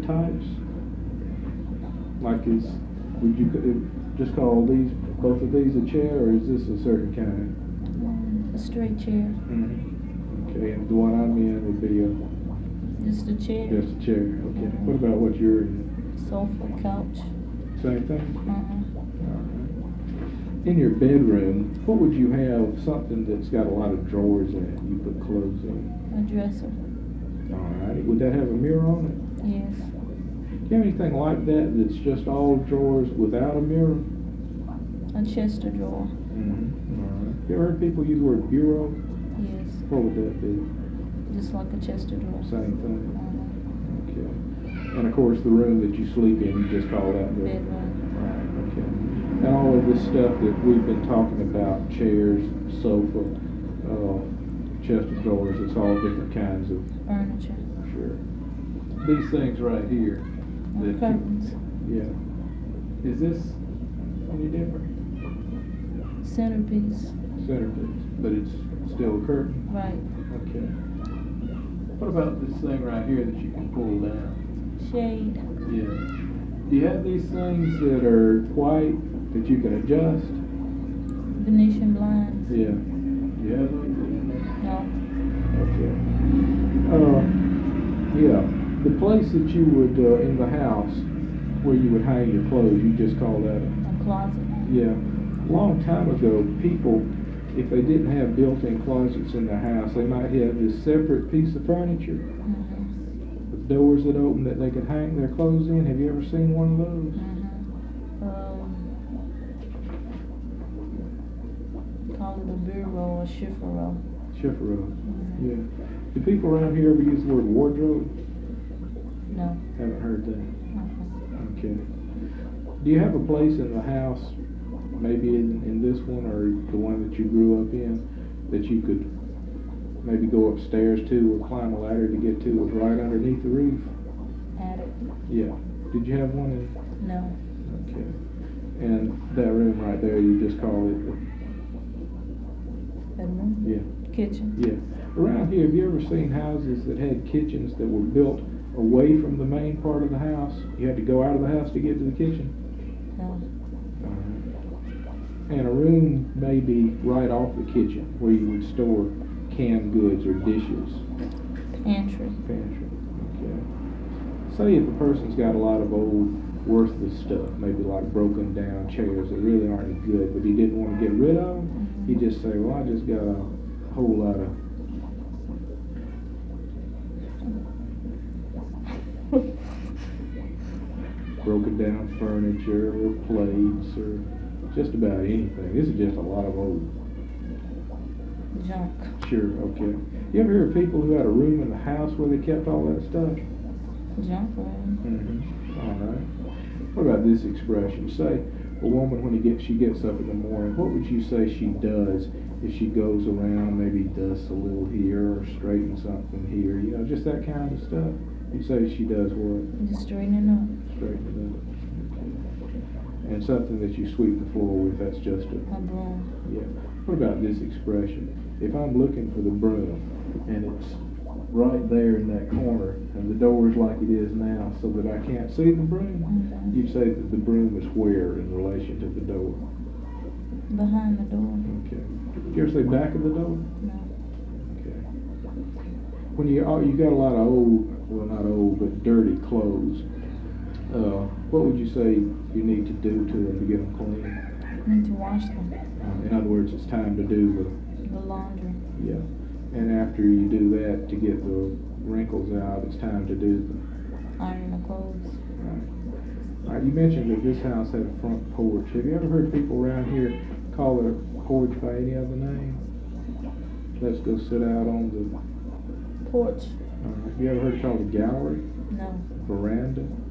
types? Like would you just call both of these a chair, or is this a certain kind? A straight chair. Mm-hmm. Okay, and the one I'm in would be just a chair. Just a chair, okay. Mm-hmm. What about what you're in? Sofa, couch. Same thing? All right. In your bedroom, what would you have, something that's got a lot of drawers in it, you put clothes in? A dresser. All right. Would that have a mirror on it? Yes. Do you have anything like that that's just all drawers without a mirror? A chest of drawer. Mm-hmm. All right. You ever heard people use the word bureau? Yes. What would that be? Just like a chest of drawer. Same thing? Okay. And of course the room that you sleep in, you just call that the bedroom. Right, okay. And all of this stuff that we've been talking about, chairs, sofa, chest of drawers, it's all different kinds of furniture. Sure. These things right here. The curtains. Yeah. Is this any different? Centerpiece. Centerpiece, but it's still a curtain? Right. Okay. What about this thing right here that you can pull down? Shade. Yeah. Do you have these things that are white that you can adjust? Venetian blinds. Yeah. Do you have those? No. Okay. Yeah. The place that you would, in the house, where you would hang your clothes, you just call that a closet. Yeah. A long time ago, people, if they didn't have built-in closets in their house, they might have this separate piece of furniture with doors that open that they could hang their clothes in. Have you ever seen one of those? Call it a bureau or chiffero. Chiffero. Yeah. Do people around here ever use the word wardrobe? No. Haven't heard that. Okay. Do you have a place in the house, maybe in this one or the one that you grew up in, that you could maybe go upstairs to or climb a ladder to get to? It was right underneath the roof? Attic. Yeah. Did you have one in? No. Okay. And that room right there, you just call it the bedroom? Yeah. Kitchen? Yeah. Around here, have you ever seen houses that had kitchens that were built away from the main part of the house? You had to go out of the house to get to the kitchen? No. And a room maybe right off the kitchen where you would store canned goods or dishes. Pantry. Pantry. Okay. Say if a person's got a lot of old worthless stuff, maybe a lot of broken down chairs that really aren't any good, but he didn't want to get rid of them, he'd just say, well, I just got a whole lot of broken down furniture or plates or just about anything. This is just a lot of old junk. Sure, okay. You ever hear of people who had a room in the house where they kept all that stuff? Junk room. All right. What about this expression? Say a woman when she gets up in the morning, what would you say she does if she goes around, maybe dusts a little here or straightens something here, you know, just that kind of stuff? You say she does what? Just straightening up. Straightening up. Okay. And something that you sweep the floor with, that's just a broom. Yeah. What about this expression? If I'm looking for the broom and it's right there in that corner and the door is like it is now so that I can't see the broom, you'd say that the broom is where in relation to the door? Behind the door. Okay. Did you ever say back of the door? No. Okay. When you got a lot of old, well not old, but dirty clothes, what would you say you need to do to them to get them clean? Need to wash them. In other words, it's time to do the laundry. Yeah. And after you do that, to get the wrinkles out, it's time to do iron the clothes. Right. All right, you mentioned that this house had a front porch. Have you ever heard people around here call it a porch by any other name? Let's go sit out on the porch. Have you ever heard it called a gallery? No. Veranda?